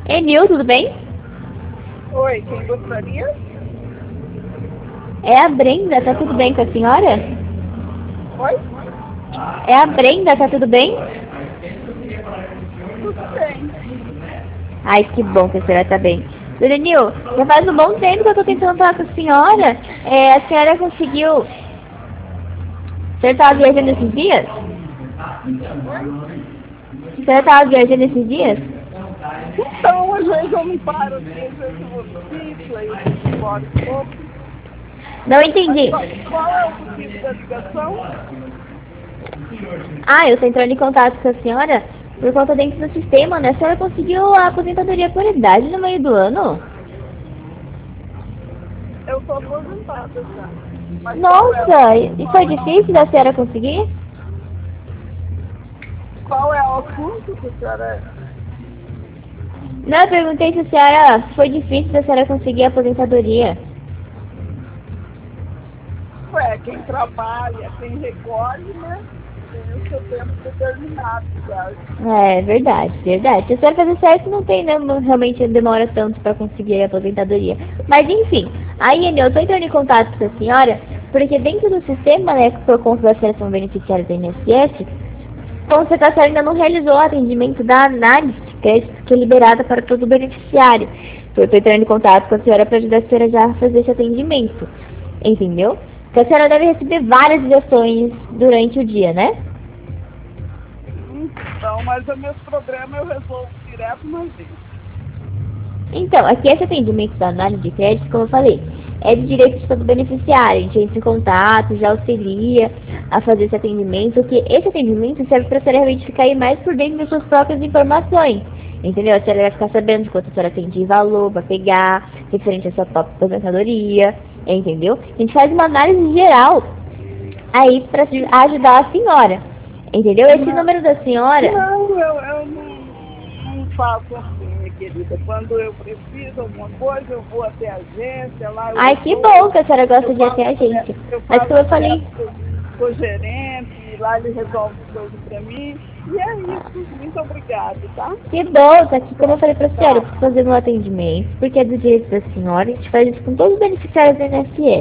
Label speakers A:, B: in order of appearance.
A: Enil, tudo bem?
B: Oi, quem gostaria?
A: É a Brenda, tá tudo bem com a senhora?
B: Oi?
A: É a Brenda, tá tudo bem?
B: Tudo bem.
A: Ai, que bom que a senhora tá bem. Dona Enil, já faz um bom tempo que eu tô tentando falar com a senhora. A senhora conseguiu... A senhora tava viajando esses dias? A senhora tava viajando esses dias?
B: Então, às vezes eu não paro aqui, às vezes eu vou no sítio, aí eu fico embora um pouco.
A: Não
B: Mas
A: entendi.
B: qual é o motivo da ligação?
A: Eu tô entrando em contato com a senhora por conta dentro do sistema, né? A senhora conseguiu a aposentadoria por idade no meio do ano?
B: Eu sou aposentada já. Mas
A: Nossa, e foi difícil da senhora conseguir?
B: qual é o assunto que a senhora...
A: Não, eu perguntei se a senhora foi difícil da senhora conseguir a aposentadoria.
B: Quem trabalha, quem recolhe, né? Tem o seu tempo determinado, já.
A: É verdade, verdade. Se a senhora fazer certo, não tem, né? Realmente demora tanto para conseguir a aposentadoria. Mas enfim, aí eu tô entrando em contato com a senhora, porque dentro do sistema, né, por conta da seleção beneficiária do INSS, consta que a senhora ainda não realizou o atendimento da análise de crédito que é liberada para todo beneficiário. Então, eu estou entrando em contato com a senhora para ajudar a senhora já a fazer esse atendimento. Entendeu? Porque a senhora deve receber várias ligações durante o dia, né?
B: Então, mas os meus problemas eu resolvo direto na gente.
A: Então, aqui esse atendimento da análise de crédito, como eu falei, é de direito de todo beneficiário. A gente entra em contato, já auxilia a fazer esse atendimento, que esse atendimento serve para a senhora realmente ficar aí mais por dentro das suas próprias informações. Entendeu? A senhora vai ficar sabendo de quanto a senhora tem de valor para pegar, referente à sua própria aposentadoria, entendeu? A gente faz uma análise geral aí para ajudar a senhora. Entendeu? Esse número da senhora...
B: Não, eu não faço assim, minha querida. Quando eu preciso de alguma coisa, eu vou até a agência, lá eu...
A: Ai, que bom que a senhora gosta de ir até a gente. Mas como eu falei...
B: com o gerente, lá ele resolve tudo pra mim. E é isso. Muito obrigada, tá?
A: Que bom, tá aqui, como eu falei pra senhora, eu preciso fazer um atendimento, porque é do direito da senhora, a gente faz isso com todos os beneficiários do INSS.